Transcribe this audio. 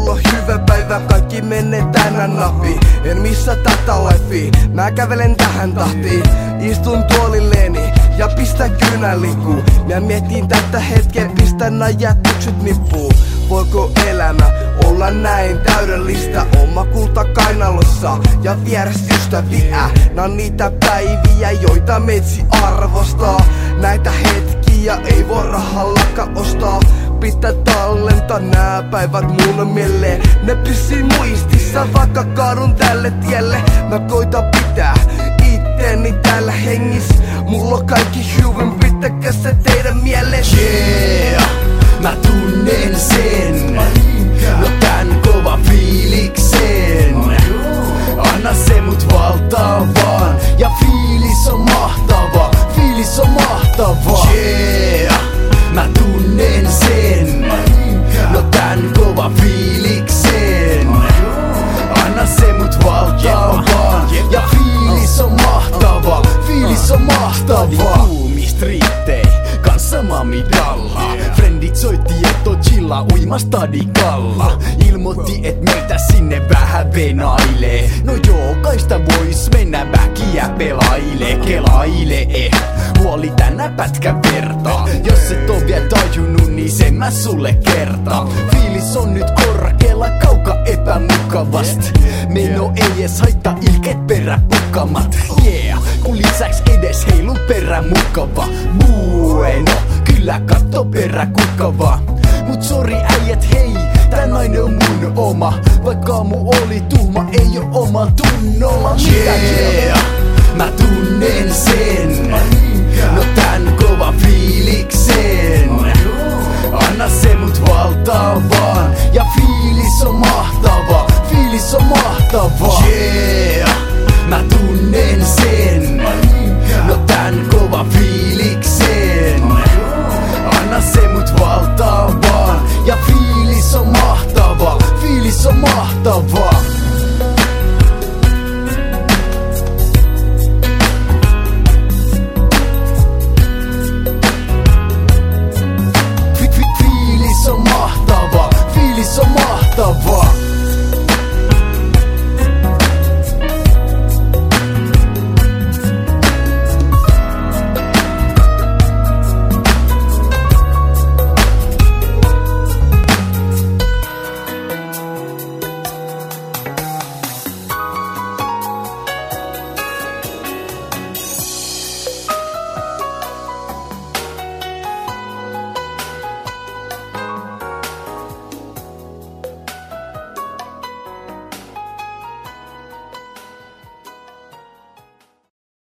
mulla on hyvä päivä, kaikki menee tänään napi. En missä tätä lifea, mä kävelen tähän tahtiin. Istun tuolilleeni ja pistän kynän likkuu. Mä mietin tätä hetkeä, pistän ajatukset nippuun. Voiko elämä olla näin täydellistä? Oma kulta kainalossa ja vieressä ystäviä. Nää on niitä päiviä, joita metsi arvostaa. Näitä hetkiä ei voi rahallakaan ostaa. Pitää tallentaa nää päivät mulle mieleen. Ne pysyy muistissa, vaikka kaadun tälle tielle. Mä koitan pitää itteeni täällä hengissä. Mulla on kaikki hyvin, pitäkää se teidän mieleen. Yeah, mä tunnen sen. No tän kova fiiliksen. Anna se mut valtaa vaan. Ja fiilis on mahtava, fiilis on mahtava. Yeah, mä tunnen sen. No tän kova fiiliksen. Anna se mut valtaa vaan. Ja fiilis on mahtava, fiilis on mahtava. Kuumistriittei, kanssa mami dalla. Frendit soitti et on chilla uima stadikalla. Ilmoitti et meitä sinne vähän venailee. No jokaista vois mennä väkiä pelaile. Kelaile huoli tänä pätkän verta. Jos et oo vielä tajunnut, niin sen mä sulle kertaan. Fiilis on nyt korkealla, kauka epämukavast. Meno ei ees haittaa ilkeet peräpukkamat. Yeah, kun lisäks edes heilu perä mukava. Bueno, kyllä katto perä kukava. Mut sori äijät hei, tää nainen on mun oma. Vaikka aamu oli tuhma, ei oo oma tunnolla. Yeah, mä tunnen sen. No tän kova fiiliksen. Anna se mut valtaa vaan. Ja fiilis on mahtava, fiilis on mahtava. Yeah, mä tunnen sen. No tän kova fiiliksen. Anna se mut valtaa vaan. Ja fiilis on mahtava, fiilis on mahtava. Fiilis on mahtava, fiilis on mahtava.